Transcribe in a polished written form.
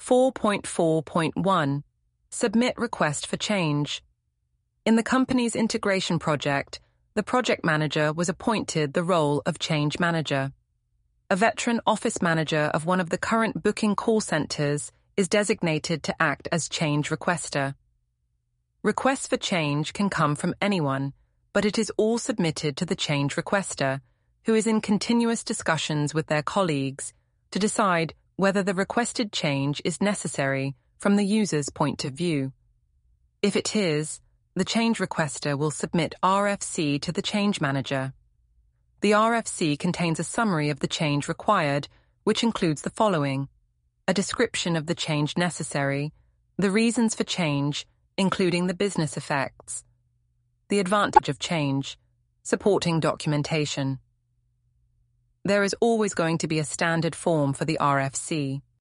4.4.1 Submit request for change. In the company's integration project, the project manager was appointed the role of change manager. A veteran office manager of one of the current booking call centers is designated to act as change requester. Requests for change can come from anyone, but it is all submitted to the change requester, who is in continuous discussions with their colleagues to decide whether the requested change is necessary from the user's point of view. If it is, the change requester will submit RFC to the change manager. The RFC contains a summary of the change required, which includes the following: a description of the change necessary, the reasons for change, including the business effects, the advantage of change, supporting documentation. There is always going to be a standard form for the RFC.